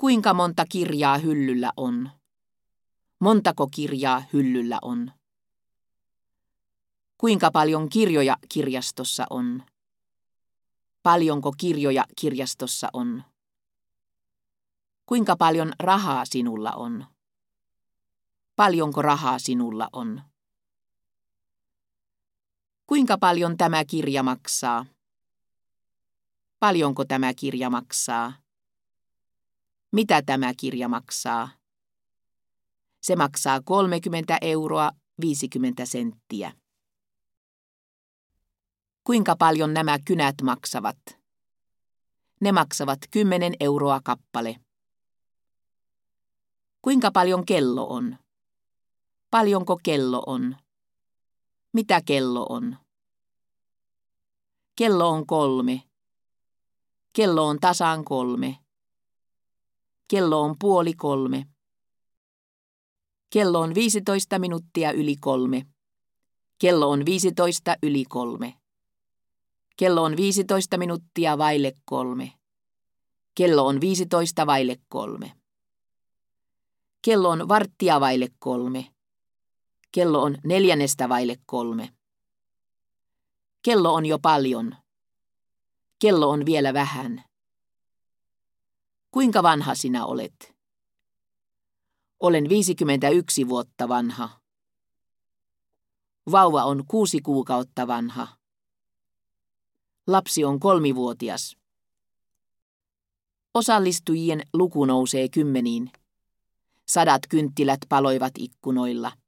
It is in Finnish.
Kuinka monta kirjaa hyllyllä on? Montako kirjaa hyllyllä on? Kuinka paljon kirjoja kirjastossa on? Paljonko kirjoja kirjastossa on? Kuinka paljon rahaa sinulla on? Paljonko rahaa sinulla on? Kuinka paljon tämä kirja maksaa? Paljonko tämä kirja maksaa? Mitä tämä kirja maksaa? Se maksaa 30,50 €. Kuinka paljon nämä kynät maksavat? Ne maksavat 10 € kappale. Kuinka paljon kello on? Paljonko kello on? Mitä kello on? Kello on 3. Kello on tasan 3. Kello on 2:30. Kello on 15 minuuttia yli 3. Kello on 15 yli 3. Kello on 15 minuuttia vaille 3. Kello on 15 vaille 3. Kello on varttia vaille 3. Kello on 4 vaille 3. Kello on jo paljon. Kello on vielä vähän. Kuinka vanha sinä olet? Olen 51 vuotta vanha. Vauva on 6 kuukautta vanha. Lapsi on 3-vuotias. Osallistujien luku nousee 10. 100 kynttilät paloivat ikkunoilla.